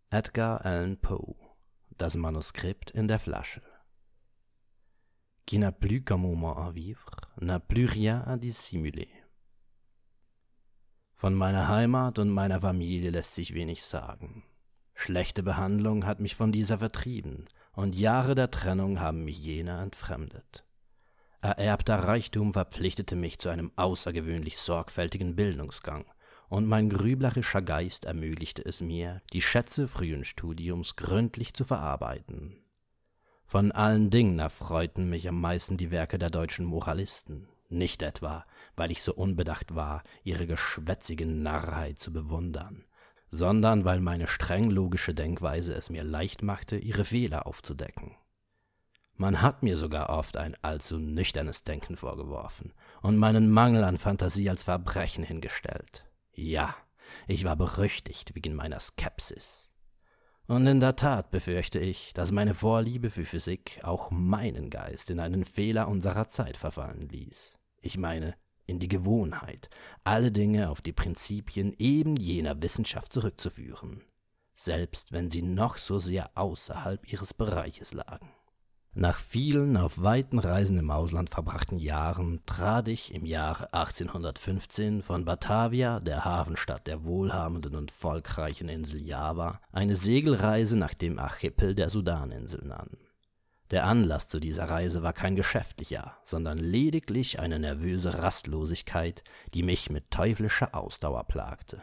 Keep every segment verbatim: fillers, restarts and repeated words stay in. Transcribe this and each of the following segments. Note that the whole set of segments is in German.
Edgar Allan Poe. Das Manuskript in der Flasche. Qui n'a plus qu'un moment à vivre, n'a plus rien à dissimuler. Von meiner Heimat und meiner Familie lässt sich wenig sagen. Schlechte Behandlung hat mich von dieser vertrieben, und Jahre der Trennung haben mich jener entfremdet. Ererbter Reichtum verpflichtete mich zu einem außergewöhnlich sorgfältigen Bildungsgang, und mein grüblerischer Geist ermöglichte es mir, die Schätze frühen Studiums gründlich zu verarbeiten. Von allen Dingen erfreuten mich am meisten die Werke der deutschen Moralisten, nicht etwa, weil ich so unbedacht war, ihre geschwätzige Narrheit zu bewundern, sondern weil meine streng logische Denkweise es mir leicht machte, ihre Fehler aufzudecken. Man hat mir sogar oft ein allzu nüchternes Denken vorgeworfen und meinen Mangel an Fantasie als Verbrechen hingestellt. Ja, ich war berüchtigt wegen meiner Skepsis. Und in der Tat befürchte ich, dass meine Vorliebe für Physik auch meinen Geist in einen Fehler unserer Zeit verfallen ließ. Ich meine, in die Gewohnheit, alle Dinge auf die Prinzipien eben jener Wissenschaft zurückzuführen, selbst wenn sie noch so sehr außerhalb ihres Bereiches lagen. Nach vielen auf weiten Reisen im Ausland verbrachten Jahren trat ich im Jahre achtzehnhundertfünfzehn von Batavia, der Hafenstadt der wohlhabenden und volkreichen Insel Java, eine Segelreise nach dem Archipel der Sudaninseln an. Der Anlass zu dieser Reise war kein geschäftlicher, sondern lediglich eine nervöse Rastlosigkeit, die mich mit teuflischer Ausdauer plagte.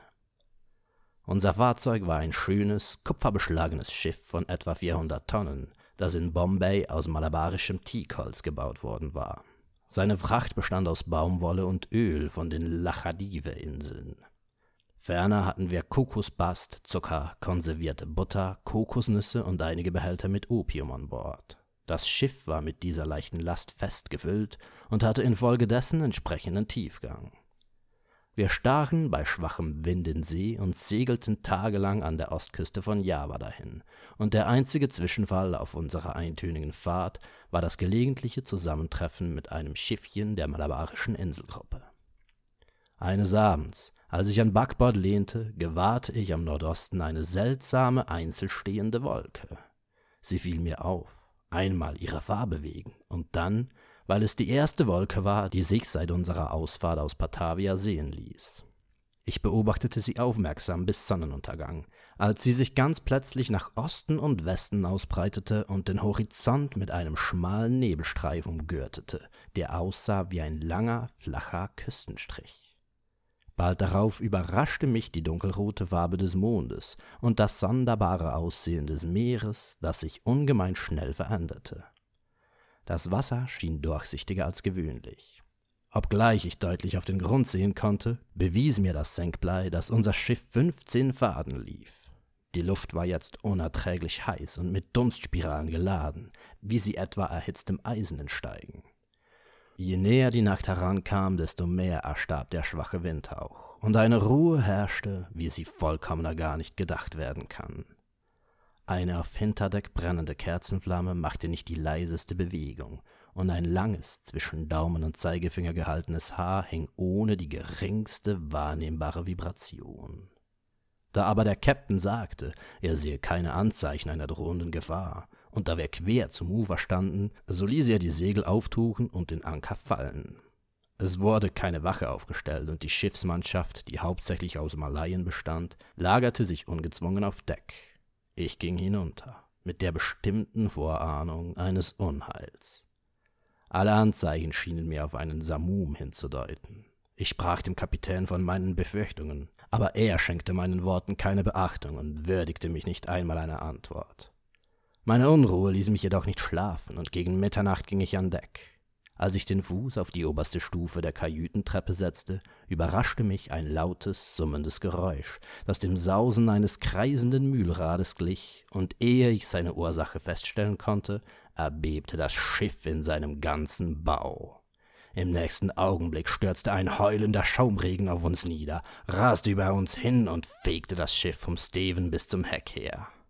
Unser Fahrzeug war ein schönes, kupferbeschlagenes Schiff von etwa vierhundert Tonnen, das in Bombay aus malabarischem Teakholz gebaut worden war. Seine Fracht bestand aus Baumwolle und Öl von den Lachadive-Inseln. Ferner hatten wir Kokosbast, Zucker, konservierte Butter, Kokosnüsse und einige Behälter mit Opium an Bord. Das Schiff war mit dieser leichten Last fest gefüllt und hatte infolgedessen entsprechenden Tiefgang. Wir stachen bei schwachem Wind in See und segelten tagelang an der Ostküste von Java dahin, und der einzige Zwischenfall auf unserer eintönigen Fahrt war das gelegentliche Zusammentreffen mit einem Schiffchen der malabarischen Inselgruppe. Eines Abends, als ich an Backbord lehnte, gewahrte ich am Nordosten eine seltsame, einzelstehende Wolke. Sie fiel mir auf, einmal ihre Farbe wegen, und dann, weil es die erste Wolke war, die sich seit unserer Ausfahrt aus Batavia sehen ließ. Ich beobachtete sie aufmerksam bis Sonnenuntergang, als sie sich ganz plötzlich nach Osten und Westen ausbreitete und den Horizont mit einem schmalen Nebelstreif umgürtete, der aussah wie ein langer, flacher Küstenstrich. Bald darauf überraschte mich die dunkelrote Farbe des Mondes und das sonderbare Aussehen des Meeres, das sich ungemein schnell veränderte. Das Wasser schien durchsichtiger als gewöhnlich. Obgleich ich deutlich auf den Grund sehen konnte, bewies mir das Senkblei, dass unser Schiff fünfzehn Faden lief. Die Luft war jetzt unerträglich heiß und mit Dunstspiralen geladen, wie sie etwa erhitztem Eisen entsteigen. Je näher die Nacht herankam, desto mehr erstarb der schwache Windhauch, und eine Ruhe herrschte, wie sie vollkommener gar nicht gedacht werden kann. Eine auf Hinterdeck brennende Kerzenflamme machte nicht die leiseste Bewegung, und ein langes, zwischen Daumen und Zeigefinger gehaltenes Haar hing ohne die geringste wahrnehmbare Vibration. Da aber der Käpt'n sagte, er sehe keine Anzeichen einer drohenden Gefahr, und da wir quer zum Ufer standen, so ließ er die Segel auftuchen und den Anker fallen. Es wurde keine Wache aufgestellt, und die Schiffsmannschaft, die hauptsächlich aus Malaien bestand, lagerte sich ungezwungen auf Deck. Ich ging hinunter, mit der bestimmten Vorahnung eines Unheils. Alle Anzeichen schienen mir auf einen Samum hinzudeuten. Ich sprach dem Kapitän von meinen Befürchtungen, aber er schenkte meinen Worten keine Beachtung und würdigte mich nicht einmal einer Antwort. Meine Unruhe ließ mich jedoch nicht schlafen, und gegen Mitternacht ging ich an Deck. Als ich den Fuß auf die oberste Stufe der Kajütentreppe setzte, überraschte mich ein lautes, summendes Geräusch, das dem Sausen eines kreisenden Mühlrades glich, und ehe ich seine Ursache feststellen konnte, erbebte das Schiff in seinem ganzen Bau. Im nächsten Augenblick stürzte ein heulender Schaumregen auf uns nieder, raste über uns hin und fegte das Schiff vom Steven bis zum Heck her.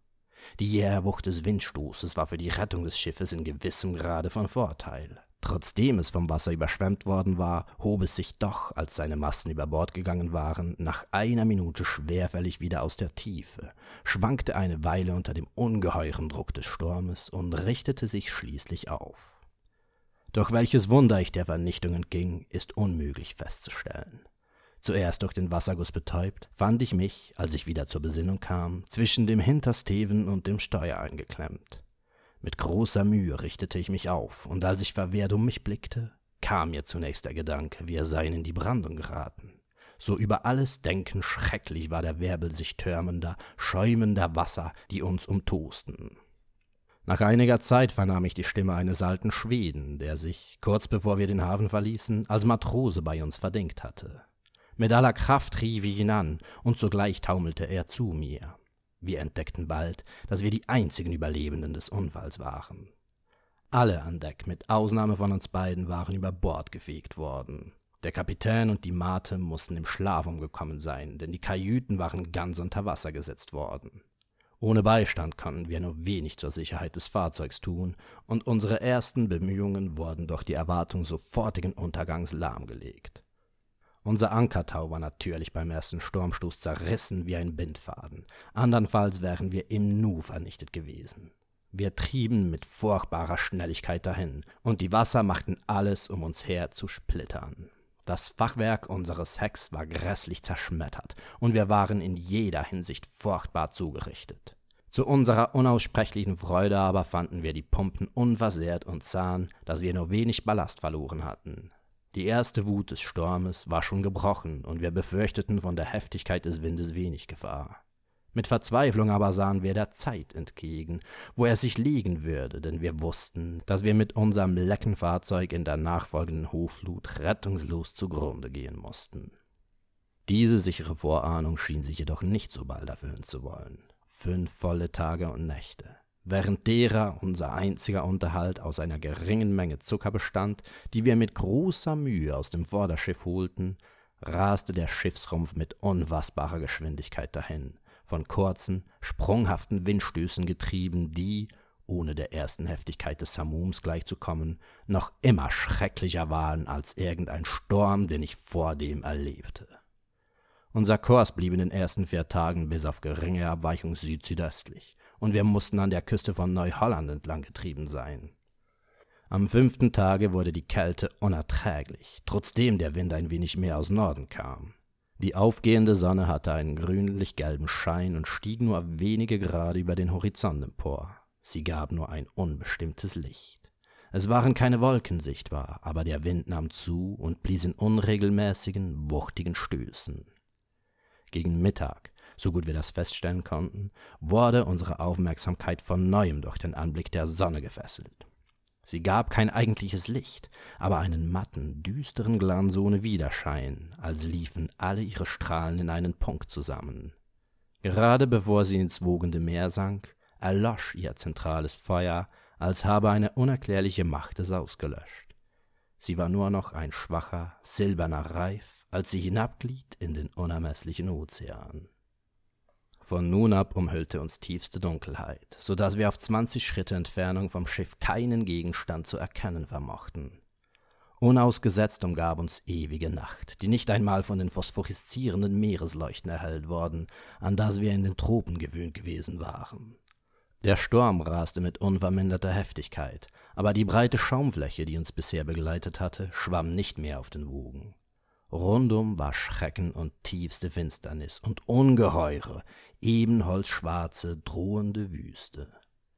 Die jähe Wucht des Windstoßes war für die Rettung des Schiffes in gewissem Grade von Vorteil. Trotzdem es vom Wasser überschwemmt worden war, hob es sich doch, als seine Masten über Bord gegangen waren, nach einer Minute schwerfällig wieder aus der Tiefe, schwankte eine Weile unter dem ungeheuren Druck des Sturmes und richtete sich schließlich auf. Durch welches Wunder ich der Vernichtung entging, ist unmöglich festzustellen. Zuerst durch den Wasserguss betäubt, fand ich mich, als ich wieder zur Besinnung kam, zwischen dem Hintersteven und dem Steuer eingeklemmt. Mit großer Mühe richtete ich mich auf, und als ich verwehrt um mich blickte, kam mir zunächst der Gedanke, wir seien in die Brandung geraten. So über alles Denken schrecklich war der Wirbel sich türmender, schäumender Wasser, die uns umtosten. Nach einiger Zeit vernahm ich die Stimme eines alten Schweden, der sich, kurz bevor wir den Hafen verließen, als Matrose bei uns verdingt hatte. Mit aller Kraft rief ich ihn an, und sogleich taumelte er zu mir. Wir entdeckten bald, dass wir die einzigen Überlebenden des Unfalls waren. Alle an Deck, mit Ausnahme von uns beiden, waren über Bord gefegt worden. Der Kapitän und die Mate mussten im Schlaf umgekommen sein, denn die Kajüten waren ganz unter Wasser gesetzt worden. Ohne Beistand konnten wir nur wenig zur Sicherheit des Fahrzeugs tun, und unsere ersten Bemühungen wurden durch die Erwartung sofortigen Untergangs lahmgelegt. Unser Ankertau war natürlich beim ersten Sturmstoß zerrissen wie ein Bindfaden, andernfalls wären wir im Nu vernichtet gewesen. Wir trieben mit furchtbarer Schnelligkeit dahin, und die Wasser machten alles um uns her zu splittern. Das Fachwerk unseres Hecks war grässlich zerschmettert, und wir waren in jeder Hinsicht furchtbar zugerichtet. Zu unserer unaussprechlichen Freude aber fanden wir die Pumpen unversehrt und sahen, dass wir nur wenig Ballast verloren hatten. Die erste Wut des Sturmes war schon gebrochen, und wir befürchteten von der Heftigkeit des Windes wenig Gefahr. Mit Verzweiflung aber sahen wir der Zeit entgegen, wo er sich legen würde, denn wir wussten, dass wir mit unserem Leckenfahrzeug in der nachfolgenden Hochflut rettungslos zugrunde gehen mussten. Diese sichere Vorahnung schien sich jedoch nicht so bald erfüllen zu wollen. Fünf volle Tage und Nächte, während derer unser einziger Unterhalt aus einer geringen Menge Zucker bestand, die wir mit großer Mühe aus dem Vorderschiff holten, raste der Schiffsrumpf mit unfassbarer Geschwindigkeit dahin, von kurzen, sprunghaften Windstößen getrieben, die, ohne der ersten Heftigkeit des Samums gleichzukommen, noch immer schrecklicher waren als irgendein Sturm, den ich vordem erlebte. Unser Kurs blieb in den ersten vier Tagen bis auf geringe Abweichung süd-südöstlich, und wir mussten an der Küste von Neuholland entlang getrieben sein. Am fünften Tage wurde die Kälte unerträglich, trotzdem der Wind ein wenig mehr aus Norden kam. Die aufgehende Sonne hatte einen grünlich-gelben Schein und stieg nur wenige Grad über den Horizont empor. Sie gab nur ein unbestimmtes Licht. Es waren keine Wolken sichtbar, aber der Wind nahm zu und blies in unregelmäßigen, wuchtigen Stößen. Gegen Mittag, so gut wir das feststellen konnten, wurde unsere Aufmerksamkeit von neuem durch den Anblick der Sonne gefesselt. Sie gab kein eigentliches Licht, aber einen matten, düsteren Glanz ohne Widerschein, als liefen alle ihre Strahlen in einen Punkt zusammen. Gerade bevor sie ins wogende Meer sank, erlosch ihr zentrales Feuer, als habe eine unerklärliche Macht es ausgelöscht. Sie war nur noch ein schwacher, silberner Reif, als sie hinabglitt in den unermesslichen Ozean. Von nun ab umhüllte uns tiefste Dunkelheit, so dass wir auf zwanzig Schritte Entfernung vom Schiff keinen Gegenstand zu erkennen vermochten. Unausgesetzt umgab uns ewige Nacht, die nicht einmal von den phosphoreszierenden Meeresleuchten erhellt worden, an das wir in den Tropen gewöhnt gewesen waren. Der Sturm raste mit unverminderter Heftigkeit, aber die breite Schaumfläche, die uns bisher begleitet hatte, schwamm nicht mehr auf den Wogen. Rundum war Schrecken und tiefste Finsternis und ungeheure, ebenholzschwarze, drohende Wüste.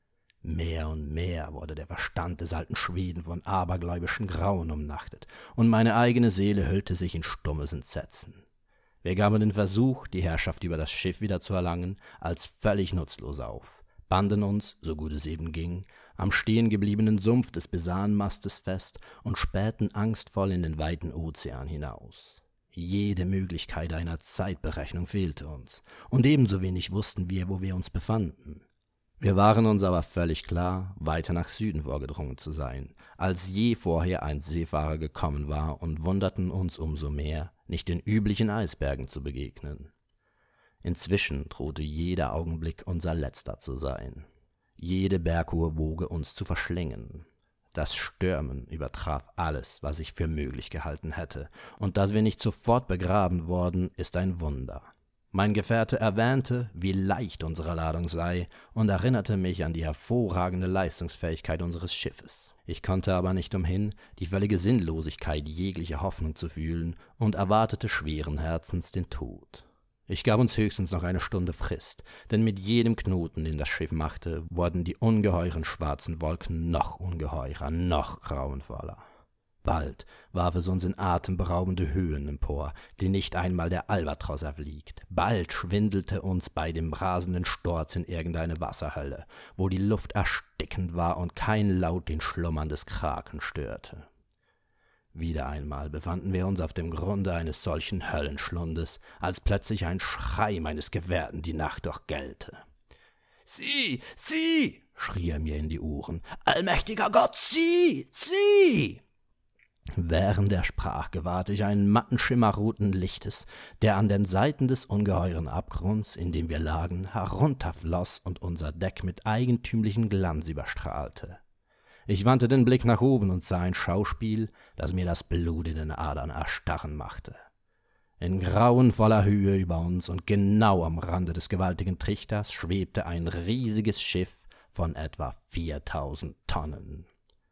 Mehr und mehr wurde der Verstand des alten Schweden von abergläubischen Grauen umnachtet, und meine eigene Seele hüllte sich in stummes Entsetzen. Wir gaben den Versuch, die Herrschaft über das Schiff wieder zu erlangen, als völlig nutzlos auf, banden uns, so gut es eben ging, am stehengebliebenen Sumpf des Besanmastes fest und spähten angstvoll in den weiten Ozean hinaus. Jede Möglichkeit einer Zeitberechnung fehlte uns, und ebenso wenig wussten wir, wo wir uns befanden. Wir waren uns aber völlig klar, weiter nach Süden vorgedrungen zu sein, als je vorher ein Seefahrer gekommen war, und wunderten uns umso mehr, nicht den üblichen Eisbergen zu begegnen. Inzwischen drohte jeder Augenblick unser letzter zu sein. Jede berghohe Woge uns zu verschlingen. Das Stürmen übertraf alles, was ich für möglich gehalten hätte, und dass wir nicht sofort begraben worden, ist ein Wunder. Mein Gefährte erwähnte, wie leicht unsere Ladung sei, und erinnerte mich an die hervorragende Leistungsfähigkeit unseres Schiffes. Ich konnte aber nicht umhin, die völlige Sinnlosigkeit jeglicher Hoffnung zu fühlen, und erwartete schweren Herzens den Tod. Ich gab uns höchstens noch eine Stunde Frist, denn mit jedem Knoten, den das Schiff machte, wurden die ungeheuren schwarzen Wolken noch ungeheurer, noch grauenvoller. Bald warf es uns in atemberaubende Höhen empor, die nicht einmal der Albatros erfliegt. Bald schwindelte uns bei dem rasenden Sturz in irgendeine Wasserhölle, wo die Luft erstickend war und kein Laut den Schlummern des Kraken störte. Wieder einmal befanden wir uns auf dem Grunde eines solchen Höllenschlundes, als plötzlich ein Schrei meines Gewährten die Nacht durchgellte. »Sieh, sieh!« schrie er mir in die Ohren. »Allmächtiger Gott, sieh, sieh!« Während er sprach, gewahrte ich einen matten Schimmer roten Lichtes, der an den Seiten des ungeheuren Abgrunds, in dem wir lagen, herunterfloß und unser Deck mit eigentümlichem Glanz überstrahlte. Ich wandte den Blick nach oben und sah ein Schauspiel, das mir das Blut in den Adern erstarren machte. In grauenvoller Höhe über uns und genau am Rande des gewaltigen Trichters schwebte ein riesiges Schiff von etwa viertausend Tonnen.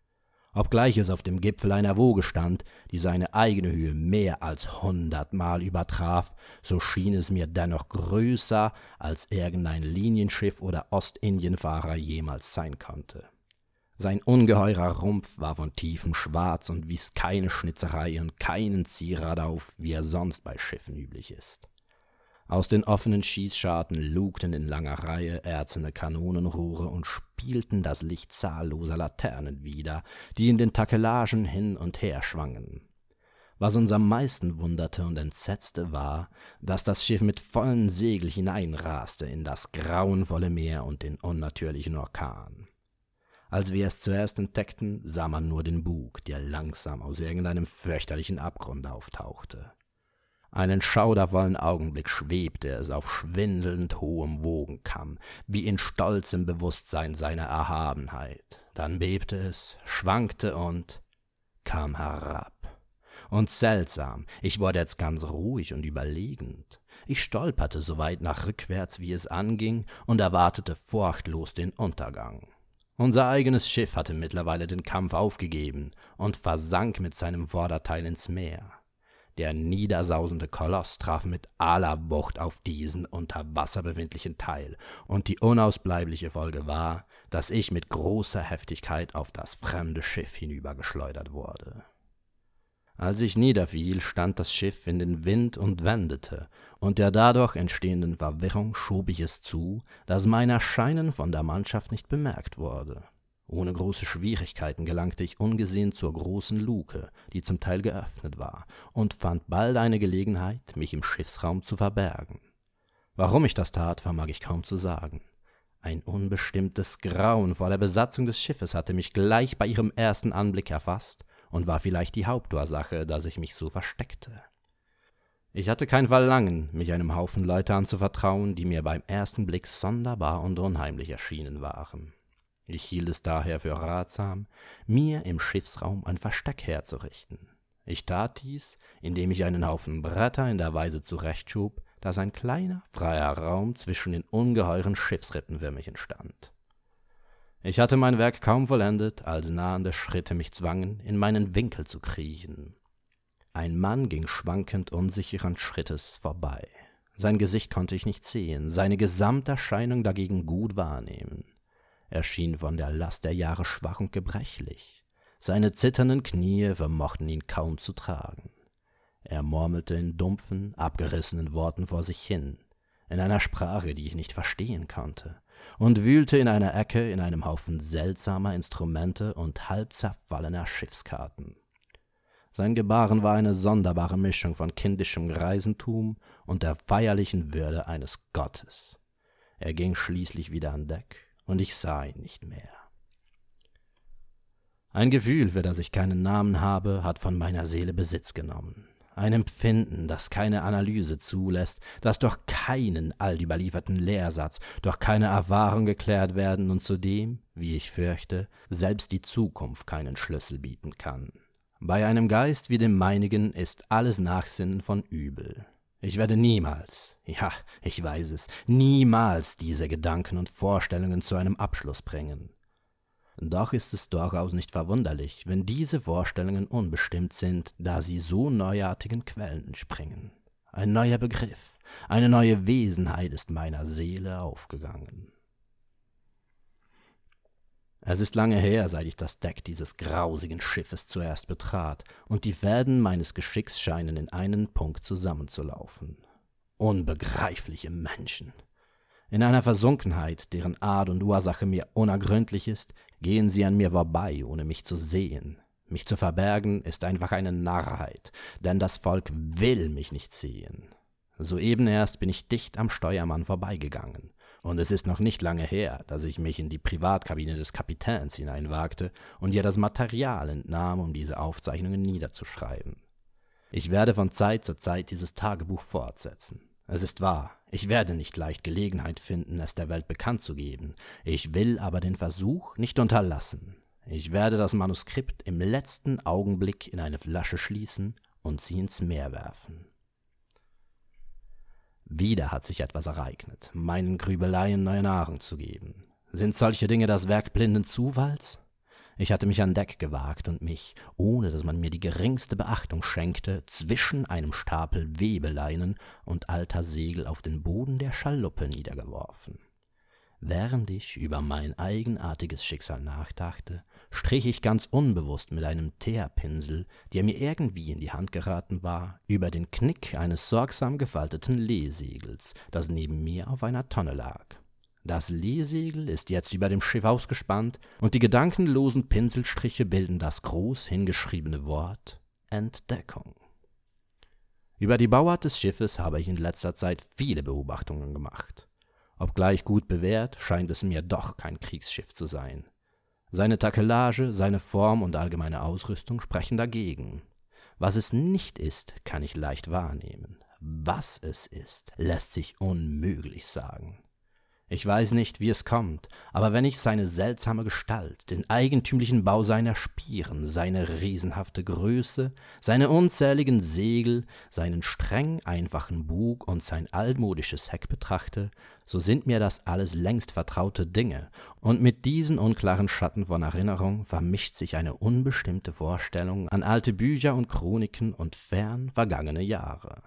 Obgleich es auf dem Gipfel einer Woge stand, die seine eigene Höhe mehr als hundertmal übertraf, so schien es mir dennoch größer, als irgendein Linienschiff oder Ostindienfahrer jemals sein konnte. Sein ungeheurer Rumpf war von tiefem Schwarz und wies keine Schnitzerei und keinen Zierat auf, wie er sonst bei Schiffen üblich ist. Aus den offenen Schießscharten lugten in langer Reihe erzene Kanonenrohre und spielten das Licht zahlloser Laternen wider, die in den Takelagen hin und her schwangen. Was uns am meisten wunderte und entsetzte war, dass das Schiff mit vollen Segel hineinraste in das grauenvolle Meer und den unnatürlichen Orkan. Als wir es zuerst entdeckten, sah man nur den Bug, der langsam aus irgendeinem fürchterlichen Abgrund auftauchte. Einen schaudervollen Augenblick schwebte es auf schwindelnd hohem Wogenkamm, wie in stolzem Bewusstsein seiner Erhabenheit. Dann bebte es, schwankte und kam herab. Und seltsam, ich wurde jetzt ganz ruhig und überlegend. Ich stolperte so weit nach rückwärts, wie es anging, und erwartete furchtlos den Untergang. Unser eigenes Schiff hatte mittlerweile den Kampf aufgegeben und versank mit seinem Vorderteil ins Meer. Der niedersausende Koloss traf mit aller Wucht auf diesen unter Wasser befindlichen Teil, und die unausbleibliche Folge war, dass ich mit großer Heftigkeit auf das fremde Schiff hinübergeschleudert wurde. Als ich niederfiel, stand das Schiff in den Wind und wendete, und der dadurch entstehenden Verwirrung schob ich es zu, dass mein Erscheinen von der Mannschaft nicht bemerkt wurde. Ohne große Schwierigkeiten gelangte ich ungesehen zur großen Luke, die zum Teil geöffnet war, und fand bald eine Gelegenheit, mich im Schiffsraum zu verbergen. Warum ich das tat, vermag ich kaum zu sagen. Ein unbestimmtes Grauen vor der Besatzung des Schiffes hatte mich gleich bei ihrem ersten Anblick erfasst und war vielleicht die Hauptursache, dass ich mich so versteckte. Ich hatte kein Verlangen, mich einem Haufen Leute anzuvertrauen, die mir beim ersten Blick sonderbar und unheimlich erschienen waren. Ich hielt es daher für ratsam, mir im Schiffsraum ein Versteck herzurichten. Ich tat dies, indem ich einen Haufen Bretter in der Weise zurechtschob, dass ein kleiner, freier Raum zwischen den ungeheuren Schiffsrippen für mich entstand. Ich hatte mein Werk kaum vollendet, als nahende Schritte mich zwangen, in meinen Winkel zu kriechen. Ein Mann ging schwankend unsicheren Schrittes vorbei. Sein Gesicht konnte ich nicht sehen, seine Gesamterscheinung dagegen gut wahrnehmen. Er schien von der Last der Jahre schwach und gebrechlich. Seine zitternden Knie vermochten ihn kaum zu tragen. Er murmelte in dumpfen, abgerissenen Worten vor sich hin, in einer Sprache, die ich nicht verstehen konnte, und wühlte in einer Ecke in einem Haufen seltsamer Instrumente und halb zerfallener Schiffskarten. Sein Gebaren war eine sonderbare Mischung von kindischem Greisentum und der feierlichen Würde eines Gottes. Er ging schließlich wieder an Deck, und ich sah ihn nicht mehr. Ein Gefühl, für das ich keinen Namen habe, hat von meiner Seele Besitz genommen. ein Empfinden, das keine Analyse zulässt, das durch keinen allüberlieferten Lehrsatz, durch keine Erfahrung geklärt werden und zudem, wie ich fürchte, selbst die Zukunft keinen Schlüssel bieten kann. Bei einem Geist wie dem meinigen ist alles Nachsinnen von übel. Ich werde niemals, ja, ich weiß es, niemals diese Gedanken und Vorstellungen zu einem Abschluss bringen. Doch ist es durchaus nicht verwunderlich, wenn diese Vorstellungen unbestimmt sind, da sie so neuartigen Quellen entspringen. Ein neuer Begriff, eine neue Wesenheit ist meiner Seele aufgegangen. Es ist lange her, seit ich das Deck dieses grausigen Schiffes zuerst betrat, und die Fäden meines Geschicks scheinen in einen Punkt zusammenzulaufen. Unbegreifliche Menschen! In einer Versunkenheit, deren Art und Ursache mir unergründlich ist, gehen sie an mir vorbei, ohne mich zu sehen. Mich zu verbergen ist einfach eine Narrheit, denn das Volk will mich nicht sehen. Soeben erst bin ich dicht am Steuermann vorbeigegangen, und es ist noch nicht lange her, dass ich mich in die Privatkabine des Kapitäns hineinwagte und ihr das Material entnahm, um diese Aufzeichnungen niederzuschreiben. Ich werde von Zeit zu Zeit dieses Tagebuch fortsetzen. Es ist wahr, ich werde nicht leicht Gelegenheit finden, es der Welt bekannt zu geben. Ich will aber den Versuch nicht unterlassen. Ich werde das Manuskript im letzten Augenblick in eine Flasche schließen und sie ins Meer werfen. Wieder hat sich etwas ereignet, meinen Grübeleien neue Nahrung zu geben. Sind solche Dinge das Werk blinden Zufalls? Ich hatte mich an Deck gewagt und mich, ohne dass man mir die geringste Beachtung schenkte, zwischen einem Stapel Webeleinen und alter Segel auf den Boden der Schaluppe niedergeworfen. Während ich über mein eigenartiges Schicksal nachdachte, strich ich ganz unbewusst mit einem Teerpinsel, der mir irgendwie in die Hand geraten war, über den Knick eines sorgsam gefalteten Lehsegels, das neben mir auf einer Tonne lag. Das Lehsegel ist jetzt über dem Schiff ausgespannt, und die gedankenlosen Pinselstriche bilden das groß hingeschriebene Wort Entdeckung. Über die Bauart des Schiffes habe ich in letzter Zeit viele Beobachtungen gemacht. Obgleich gut bewährt, scheint es mir doch kein Kriegsschiff zu sein. Seine Takelage, seine Form und allgemeine Ausrüstung sprechen dagegen. Was es nicht ist, kann ich leicht wahrnehmen. Was es ist, lässt sich unmöglich sagen. Ich weiß nicht, wie es kommt, aber wenn ich seine seltsame Gestalt, den eigentümlichen Bau seiner Spieren, seine riesenhafte Größe, seine unzähligen Segel, seinen streng einfachen Bug und sein altmodisches Heck betrachte, so sind mir das alles längst vertraute Dinge, und mit diesen unklaren Schatten von Erinnerung vermischt sich eine unbestimmte Vorstellung an alte Bücher und Chroniken und fern vergangene Jahre.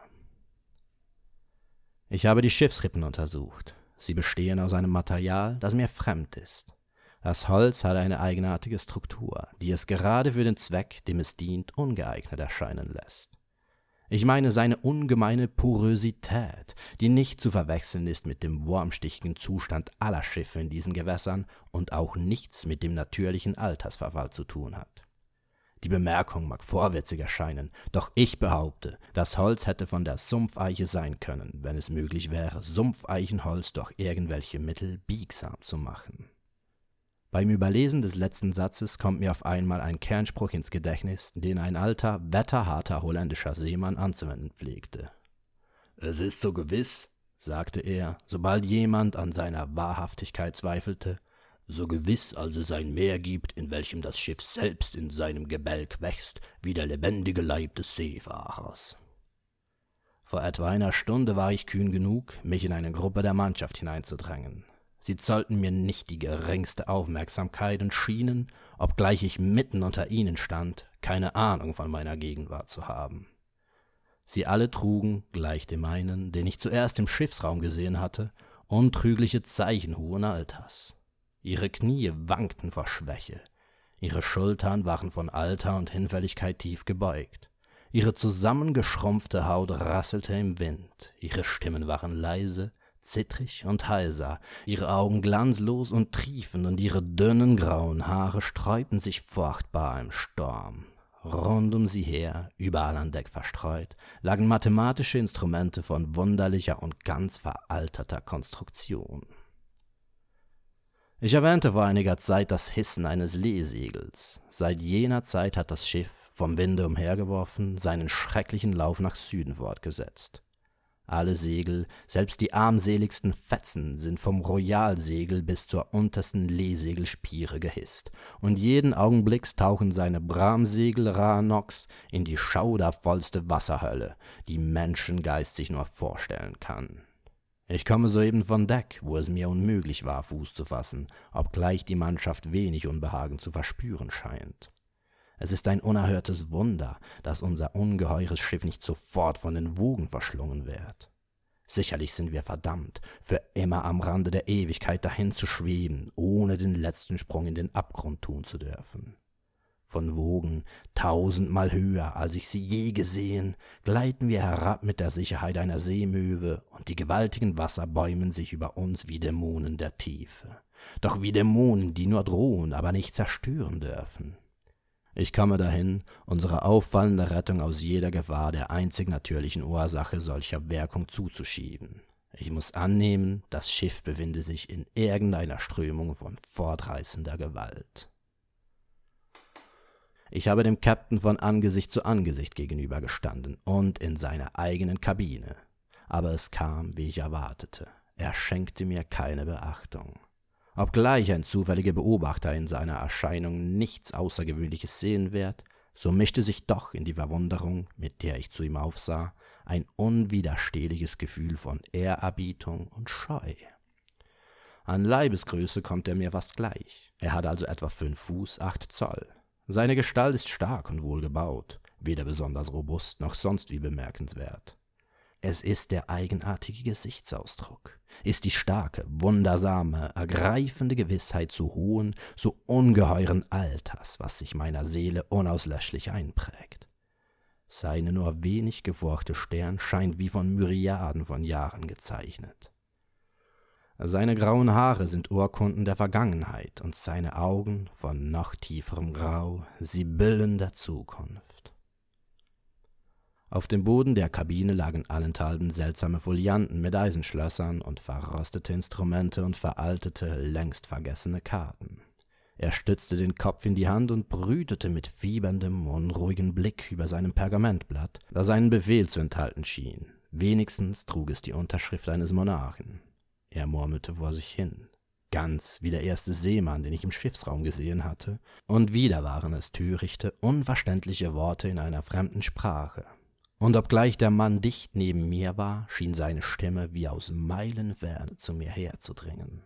Ich habe die Schiffsrippen untersucht. Sie bestehen aus einem Material, das mir fremd ist. Das Holz hat eine eigenartige Struktur, die es gerade für den Zweck, dem es dient, ungeeignet erscheinen lässt. Ich meine seine ungemeine Porosität, die nicht zu verwechseln ist mit dem wurmstichigen Zustand aller Schiffe in diesen Gewässern und auch nichts mit dem natürlichen Altersverfall zu tun hat. Die Bemerkung mag vorwitzig erscheinen, doch ich behaupte, das Holz hätte von der Sumpfeiche sein können, wenn es möglich wäre, Sumpfeichenholz durch irgendwelche Mittel biegsam zu machen. Beim Überlesen des letzten Satzes kommt mir auf einmal ein Kernspruch ins Gedächtnis, den ein alter, wetterharter holländischer Seemann anzuwenden pflegte. »Es ist so gewiss«, sagte er, sobald jemand an seiner Wahrhaftigkeit zweifelte, »so gewiss, als es ein Meer gibt, in welchem das Schiff selbst in seinem Gebälk wächst, wie der lebendige Leib des Seefahrers.« Vor etwa einer Stunde war ich kühn genug, mich in eine Gruppe der Mannschaft hineinzudrängen. Sie zollten mir nicht die geringste Aufmerksamkeit und schienen, obgleich ich mitten unter ihnen stand, keine Ahnung von meiner Gegenwart zu haben. Sie alle trugen, gleich dem einen, den ich zuerst im Schiffsraum gesehen hatte, untrügliche Zeichen hohen Alters. Ihre Knie wankten vor Schwäche, ihre Schultern waren von Alter und Hinfälligkeit tief gebeugt, ihre zusammengeschrumpfte Haut rasselte im Wind, ihre Stimmen waren leise, zittrig und heiser, ihre Augen glanzlos und triefend und ihre dünnen grauen Haare sträubten sich furchtbar im Sturm. Rund um sie her, überall an Deck verstreut, lagen mathematische Instrumente von wunderlicher und ganz veralterter Konstruktion. Ich erwähnte vor einiger Zeit das Hissen eines Lehsegels. Seit jener Zeit hat das Schiff, vom Winde umhergeworfen, seinen schrecklichen Lauf nach Süden fortgesetzt. Alle Segel, selbst die armseligsten Fetzen, sind vom Royalsegel bis zur untersten Lehsegelspire gehisst, und jeden Augenblicks tauchen seine Bramsegel Ranox in die schaudervollste Wasserhölle, die Menschengeist sich nur vorstellen kann. Ich komme soeben von Deck, wo es mir unmöglich war, Fuß zu fassen, obgleich die Mannschaft wenig Unbehagen zu verspüren scheint. Es ist ein unerhörtes Wunder, dass unser ungeheures Schiff nicht sofort von den Wogen verschlungen wird. Sicherlich sind wir verdammt, für immer am Rande der Ewigkeit dahin zu schweben, ohne den letzten Sprung in den Abgrund tun zu dürfen. Von Wogen tausendmal höher, als ich sie je gesehen, gleiten wir herab mit der Sicherheit einer Seemöwe, und die gewaltigen Wasser bäumen sich über uns wie Dämonen der Tiefe. Doch wie Dämonen, die nur drohen, aber nicht zerstören dürfen. Ich komme dahin, unsere auffallende Rettung aus jeder Gefahr der einzig natürlichen Ursache solcher Wirkung zuzuschieben. Ich muss annehmen, das Schiff befinde sich in irgendeiner Strömung von fortreißender Gewalt. Ich habe dem Captain von Angesicht zu Angesicht gegenübergestanden und in seiner eigenen Kabine. Aber es kam, wie ich erwartete. Er schenkte mir keine Beachtung. Obgleich ein zufälliger Beobachter in seiner Erscheinung nichts Außergewöhnliches sehen wird, so mischte sich doch in die Verwunderung, mit der ich zu ihm aufsah, ein unwiderstehliches Gefühl von Ehrerbietung und Scheu. An Leibesgröße kommt er mir fast gleich. Er hat also etwa fünf Fuß acht Zoll. Seine Gestalt ist stark und wohlgebaut, weder besonders robust noch sonst wie bemerkenswert. Es ist der eigenartige Gesichtsausdruck, ist die starke, wundersame, ergreifende Gewissheit so hohen, so ungeheuren Alters, was sich meiner Seele unauslöschlich einprägt. Seine nur wenig gefurchte Stirn scheint wie von Myriaden von Jahren gezeichnet. Seine grauen Haare sind Urkunden der Vergangenheit und seine Augen von noch tieferem Grau, Sibyllen der Zukunft. Auf dem Boden der Kabine lagen allenthalben seltsame Folianten mit Eisenschlössern und verrostete Instrumente und veraltete, längst vergessene Karten. Er stützte den Kopf in die Hand und brütete mit fieberndem, unruhigem Blick über seinem Pergamentblatt, das einen Befehl zu enthalten schien. Wenigstens trug es die Unterschrift eines Monarchen. Er murmelte vor sich hin, ganz wie der erste Seemann, den ich im Schiffsraum gesehen hatte, und wieder waren es törichte, unverständliche Worte in einer fremden Sprache. Und obgleich der Mann dicht neben mir war, schien seine Stimme wie aus Meilenferne zu mir herzudringen.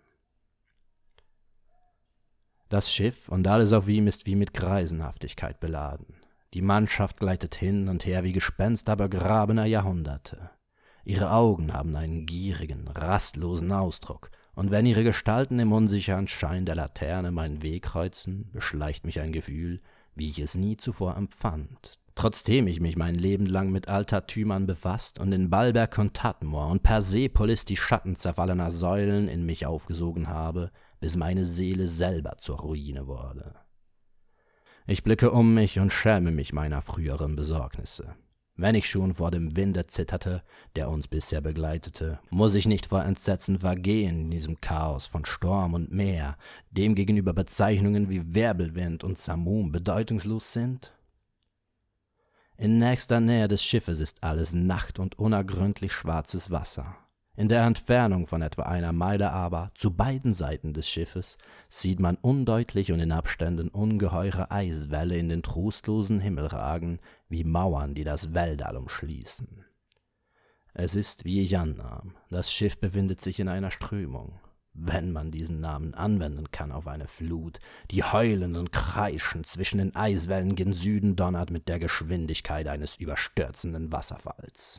Das Schiff und alles auf ihm ist wie mit Greisenhaftigkeit beladen. Die Mannschaft gleitet hin und her wie Gespenster begrabener Jahrhunderte. Ihre Augen haben einen gierigen, rastlosen Ausdruck, und wenn ihre Gestalten im unsicheren Schein der Laterne meinen Weg kreuzen, beschleicht mich ein Gefühl, wie ich es nie zuvor empfand. Trotzdem ich mich mein Leben lang mit Altertümern befasst und in Baalberg und Tadmor und Persepolis die Schatten zerfallener Säulen in mich aufgesogen habe, bis meine Seele selber zur Ruine wurde. Ich blicke um mich und schäme mich meiner früheren Besorgnisse. Wenn ich schon vor dem Winde zitterte, der uns bisher begleitete, muss ich nicht vor Entsetzen vergehen in diesem Chaos von Sturm und Meer, dem gegenüber Bezeichnungen wie Wirbelwind und Samum bedeutungslos sind? In nächster Nähe des Schiffes ist alles Nacht und unergründlich schwarzes Wasser. In der Entfernung von etwa einer Meile aber, zu beiden Seiten des Schiffes, sieht man undeutlich und in Abständen ungeheure Eiswälle in den trostlosen Himmel ragen, wie Mauern, die das Weltall umschließen. Es ist, wie ich annahm, das Schiff befindet sich in einer Strömung, wenn man diesen Namen anwenden kann auf eine Flut, die heulend und kreischend zwischen den Eiswellen gen Süden donnert mit der Geschwindigkeit eines überstürzenden Wasserfalls.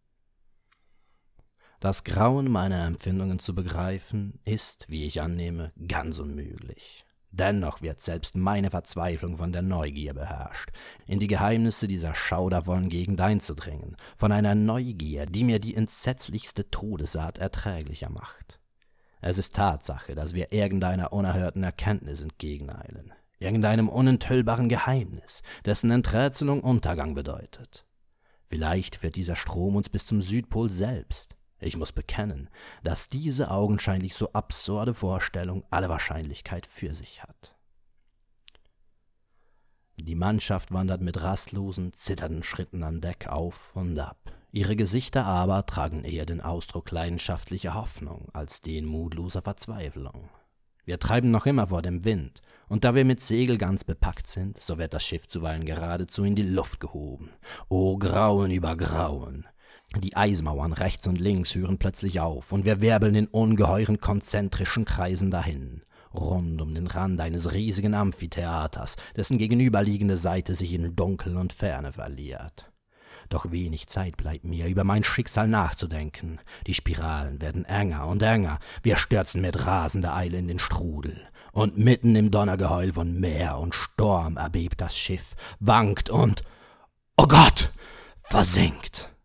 Das Grauen meiner Empfindungen zu begreifen, ist, wie ich annehme, ganz unmöglich. Dennoch wird selbst meine Verzweiflung von der Neugier beherrscht, in die Geheimnisse dieser schaudervollen Gegend einzudringen, von einer Neugier, die mir die entsetzlichste Todesart erträglicher macht. Es ist Tatsache, dass wir irgendeiner unerhörten Erkenntnis entgegeneilen, irgendeinem unenthüllbaren Geheimnis, dessen Enträtselung Untergang bedeutet. Vielleicht führt dieser Strom uns bis zum Südpol selbst. Ich muss bekennen, dass diese augenscheinlich so absurde Vorstellung alle Wahrscheinlichkeit für sich hat. Die Mannschaft wandert mit rastlosen, zitternden Schritten an Deck auf und ab. Ihre Gesichter aber tragen eher den Ausdruck leidenschaftlicher Hoffnung als den mutloser Verzweiflung. Wir treiben noch immer vor dem Wind, und da wir mit Segel ganz bepackt sind, so wird das Schiff zuweilen geradezu in die Luft gehoben. O Grauen über Grauen! Die Eismauern rechts und links hören plötzlich auf, und wir wirbeln in ungeheuren konzentrischen Kreisen dahin, rund um den Rand eines riesigen Amphitheaters, dessen gegenüberliegende Seite sich in Dunkel und Ferne verliert. Doch wenig Zeit bleibt mir, über mein Schicksal nachzudenken. Die Spiralen werden enger und enger, wir stürzen mit rasender Eile in den Strudel. Und mitten im Donnergeheul von Meer und Sturm erbebt das Schiff, wankt und, oh Gott, versinkt.